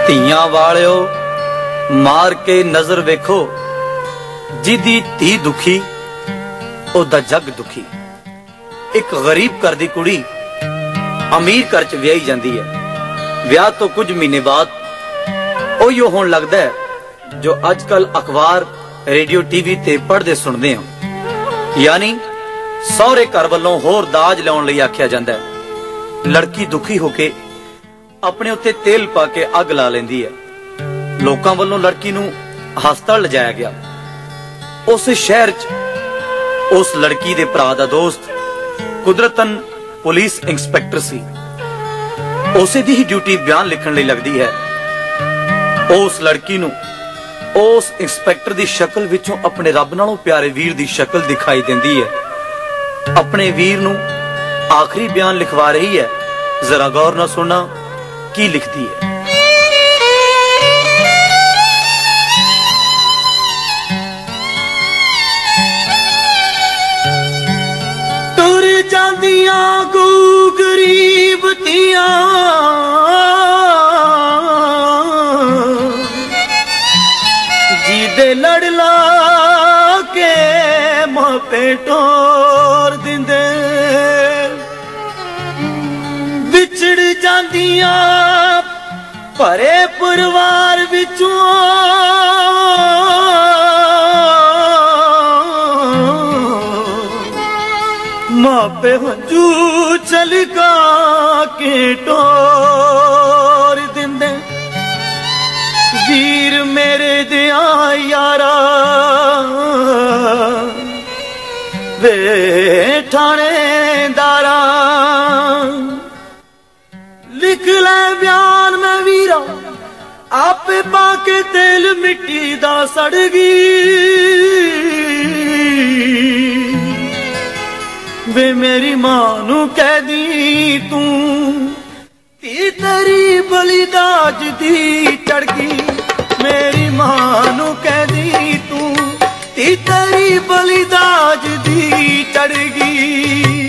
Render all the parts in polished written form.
ਧੀਆਂ ਵਾਲਿਓ ਮਾਰ ਕੇ ਨਜ਼ਰ ਵੇਖੋ, ਜਿਦੀ ਧੀ ਦੁਖੀ ਉਹਦਾ ਜੱਗ ਦੁਖੀ। ਇੱਕ ਗਰੀਬ ਘਰ ਦੀ ਕੁੜੀ ਅਮੀਰ ਘਰ ਚ ਵਿਆਹੀ ਜਾਂਦੀ ਹੈ। ਵਿਆਹ ਤੋਂ ਕੁਝ ਮਹੀਨੇ ਬਾਅਦ ਉਹੀ ਹੋਣ ਲੱਗਦਾ ਹੈ ਜੋ ਅੱਜ ਕੱਲ ਅਖਬਾਰ, ਰੇਡੀਓ, ਟੀਵੀ ਤੇ ਪੜ੍ਹਦੇ ਸੁਣਦੇ ਹਾਂ। ਯਾਨੀ ਸਹੁਰੇ ਘਰ ਵੱਲੋਂ ਹੋਰ ਦਾਜ ਲਿਆਉਣ ਲਈ ਆਖਿਆ ਜਾਂਦਾ ਹੈ। ਲੜਕੀ ਦੁਖੀ ਹੋ ਕੇ ਆਪਣੇ ਉੱਤੇ ਤੇਲ ਪਾ ਕੇ ਅੱਗ ਲਾ ਲੈਂਦੀ ਹੈ। ਲੋਕਾਂ ਵੱਲੋਂ ਲੜਕੀ ਨੂੰ ਹਸਪਤਾਲ ਲਿਜਾਇਆ ਗਿਆ। ਉਸ ਸ਼ਹਿਰ 'ਚ ਉਸ ਲੜਕੀ ਦੇ ਭਰਾ ਦਾ ਦੋਸਤ ਕੁਦਰਤਨ ਪੁਲਿਸ ਇੰਸਪੈਕਟਰ ਸੀ। ਉਸੇ ਦੀ ਹੀ ਡਿਊਟੀ ਬਿਆਨ ਲਿਖਣ ਲਈ ਲੱਗਦੀ ਹੈ। ਉਸ ਲੜਕੀ ਨੂੰ ਉਸ ਇੰਸਪੈਕਟਰ ਦੀ ਸ਼ਕਲ ਵਿੱਚੋਂ ਆਪਣੇ ਰੱਬ ਨਾਲੋਂ ਪਿਆਰੇ ਵੀਰ ਦੀ ਸ਼ਕਲ ਦਿਖਾਈ ਦਿੰਦੀ ਹੈ। ਆਪਣੇ ਵੀਰ ਨੂੰ ਆਖਰੀ ਬਿਆਨ ਲਿਖਵਾ ਰਹੀ ਹੈ। ਜ਼ਰਾ ਗੌਰ ਨਾਲ ਸੁਣਨਾ ਕੀ ਲਿਖਦੀ ਹੈ। ਤੁਰ ਜਾਂਦੀਆਂ ਗੂ ਗਰੀਬ ਧੀਆਂ, ਜਿਹਦੇ ਲੜ ਲਾ ਕੇ ਮਾਪੇ ਟੋਰ ਦਿੰਦੇ, ਵਿਛੜ ਜਾਂਦੀਆਂ ਭਰੇ ਪਰਿਵਾਰ ਵਿੱਚੋਂ, ਮਾਪੇ ਹੰਝੂ ਛਲਕਾ ਕੇ ਟੋਰ ਦਿੰਦੇ। ਵੀਰ ਮੇਰੇ ਦਿਆਂ ਯਾਰਾ ਵੇ ਠਾਣੇਦਾਰਾ, ਲਿਖ ਲੈ ਬਿਆਨ ਮੈਂ ਵੀਰਾ, ਆਪੇ ਪਾ ਕੇ ਤੇਲ ਮਿੱਟੀ ਦਾ ਸੜ ਗਈ। ਵੇ ਮੇਰੀ ਮਾਂ ਨੂੰ ਕਹਿ ਦੀ ਤੂੰ, ਧੀ ਤੇਰੀ ਬਲੀ ਦਾਜ ਦੀ ਚੜ ਗਈ। ਮੇਰੀ ਮਾਂ ਨੂੰ ਕਹਿ ਦੀ ਤੂੰ, ਧੀ ਤੇਰੀ ਬਲੀ ਦਾਜ ਦੀ ਚੜ ਗਈ।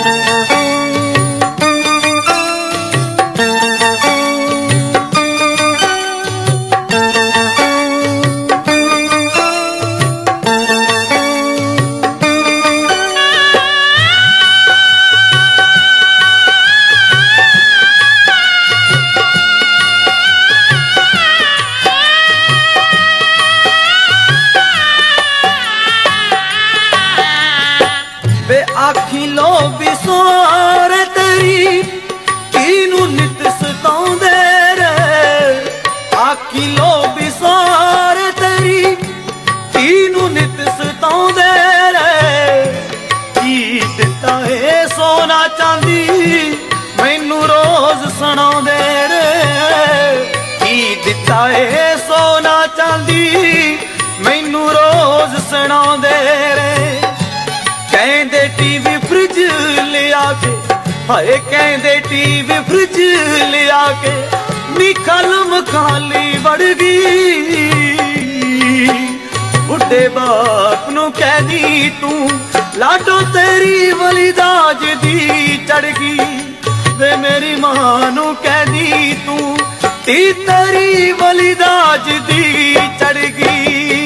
ਆਖੀ ਲੋ ਵਿਸੋਰੇ ਤੇਰੀ ਧੀ ਨੂੰ ਨਿਤ ਸਤਾਉਂਦੇ ਰੇ। ਆਖੀ ਲੋ ਵਿਸੋਰੇ ਤੇਰੀ ਧੀ ਨੂੰ ਨਿਤ ਸਤਾਉਂਦੇ ਰੇ। ਕੀ ਦਿੱਤਾ ਏ ਸੋਨਾ ਚਾਂਦੀ ਮੈਨੂੰ ਰੋਜ਼ ਸੁਣਾਉਂਦੇ ਰੇ। ਕੀ ਦਿੱਤਾ ਏ ਸੋਨਾ ਚਾਂਦੀ ਮੈਨੂੰ ਰੋਜ਼ ਸੁਣਾਉਂਦੇ ਰੇ। ਕਹਿੰਦੇ ਟੀਵੀ ਫ੍ਰਿਜ ਲਿਆ ਕੇ, ਹਾਏ ਕਹਿੰਦੇ ਟੀਵੀ ਫ੍ਰਿਜ ਲਿਆ ਕੇ, ਨੀ ਕਲਮ ਖਾਲੀ ਵੜ ਗਈ। ਬੁੱਢੇ ਬਾਪ ਨੂੰ ਕਹਿਦੀ ਤੂੰ, ਲਾਡੋ ਤੇਰੀ ਬਲੀ ਦਾਜ ਦੀ ਚੜ ਗਈ। ਵੇ ਮੇਰੀ ਮਾਂ ਨੂੰ ਕਹਿਦੀ ਤੂੰ, ਧੀ ਤੇਰੀ ਬਲੀ ਦਾਜ ਦੀ ਚੜ ਗਈ।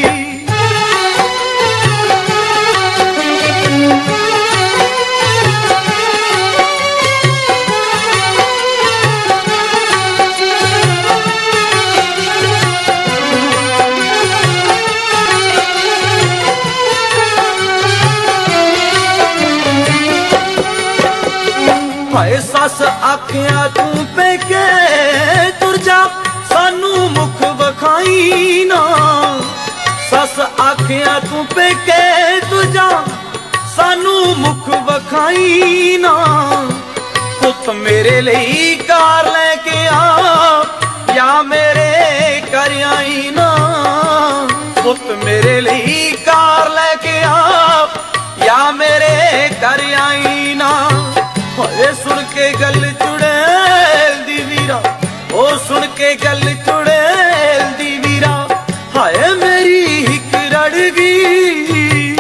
ਹਾਏ ਸੱਸ ਆਖਿਆ ਤੂੰ ਪੇਕੇ ਤੁਰ ਜਾ, ਸਾਨੂੰ ਮੁਖ ਵਿਖਾਈ ਨਾ। ਸੱਸ ਆਖਿਆ ਤੂੰ ਪੇਕੇ ਤੁਰ ਜਾ, ਸਾਨੂੰ ਮੁਖ ਵਿਖਾਈ ਨਾ। ਪੁੱਤ ਮੇਰੇ ਲਈ ਕਾਰ ਲੈ ਕੇ ਆ, ਜਾਂ ਮੇਰੇ ਘਰ ਆਈ ਨਾ। ਪੁੱਤ ਮੇਰੇ ਲਈ ਕਾਰ ਲੈ ਕੇ ਆ, ਜਾਂ ਮੇਰੇ ਘਰ ਆਈ ਨਾ। ਹਾਏ ਸੁਣ ਕੇ ਗੱਲ ਚੁੜੈਲ ਦੀ ਵੀਰਾ, ਉਹ ਸੁਣ ਕੇ ਗੱਲ ਚੁੜੈਲ ਦੀ ਵੀਰਾ, ਹਾਏ ਮੇਰੀ ਹਿੱਕ ਰੜ ਗਈ।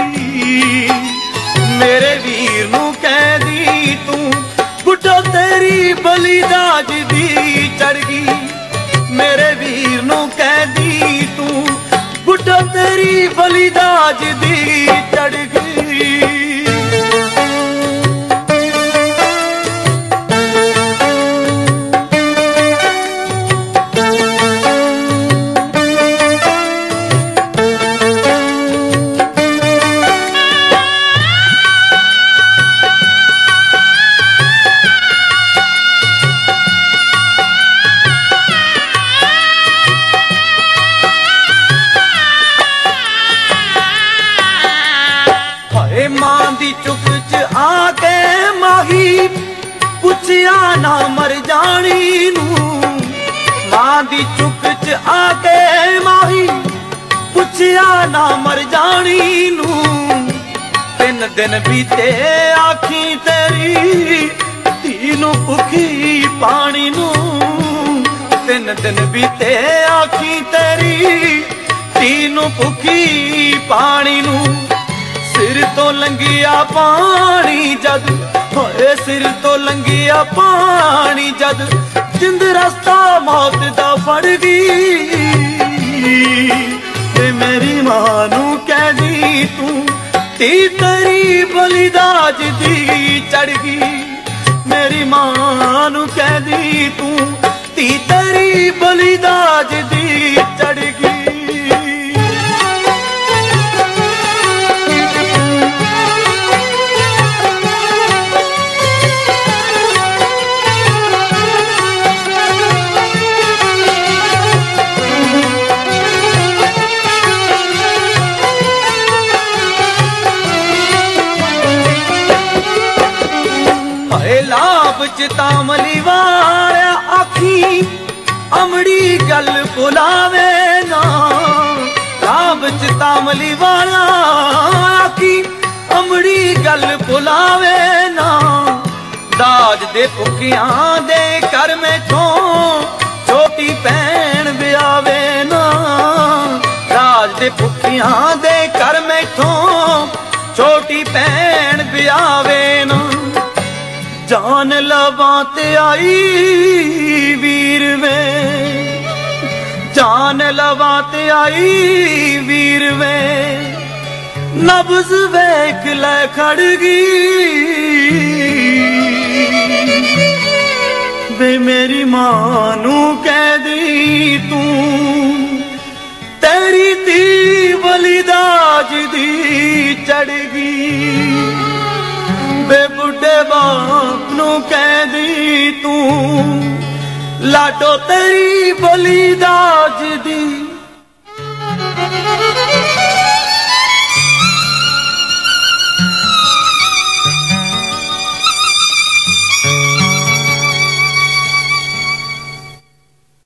ਮੇਰੇ ਵੀਰ ਨੂੰ ਕਹਿਦੀ ਤੂੰ, ਬੁੱਢੋ ਤੇਰੀ ਬਲੀ ਦਾਜ ਦੀ ਚੜ ਗਈ। ਮੇਰੇ ਵੀਰ तेरी बलिदाज दी चढ़ गई। मां दी चुक च आके माही पुछया ना मर जानी नू। मां दी चुक च आके माही पुछया ना मर जानी नू। 3 दिन बीते आखी तेरी धी नू भुखी पानी नू। 3 दिन बीते आखी तेरी धी नू भुखी पानी नू। सिर तो लंघिया पानी जद होए सिर तो लंघिया पानी जद जिंद रस्ता मौत दा फड़ गई। ते मेरी मां नू कह दी तू धी तेरी बलिदाज दी चढ़ गई। मेरी मां नू कह दी तू धी तेरी बलिदाज दी चढ़ गई। लाभ च तामली वाला आखी अमड़ी गल बुलावे ना। लाभ च तामली वाला आखी अमड़ी गल बुलावे ना। दाज दे भुखियां दे कर में छोटी भैन ब्यावे ना। दाज दे भुखियां दे कर में छोटी भैन ब्यावे ना। जान लवाते आई वीर वे जान लवाते आई वीर वे। नब्ज वेख ले खड़ गई। वे मेरी मां नू कह दी तू तेरी धी बलिदाज दी चढ़ गई। बे बुढ़े बाप नू कह दी तू लाडो तेरी बलिदाज दी